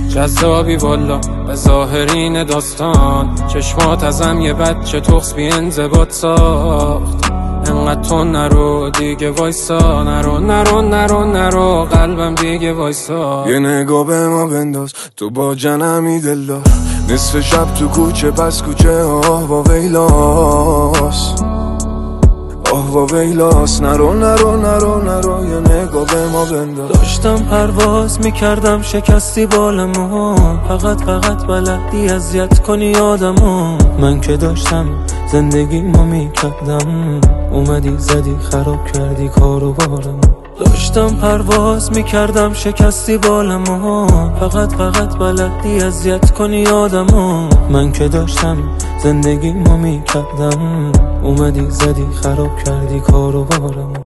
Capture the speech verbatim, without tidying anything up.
جذابی والا به ظاهرین داستان، چشمات ازم یه بچه تخص بی انضباط ساخت. انقدر تو نرو دیگه وایسا، نرو نرو نرو نرو قلبم دیگه وایسا. یه نگاه به ما بنداز تو با جنمی دل دار، نصف شب تو کوچه پس کوچه آه و ویلاس، آه و ویلاس. نرو نرو نرو نرو یه نگاه به ما بنداز. داشتم پرواز میکردم شکستی بالمو، فقط فقط بلدی اذیت کنی آدمو. من که داشتم زندگیمو میکردم، اومدی زدی خراب کردی کارو بارمو. داشتم پرواز میکردم شکستی بالمو، فقط فقط بلدی اذیت کنی آدمو. من که داشتم زندگیمو میکردم، اومدی زدی خراب کردی کارو بارمو.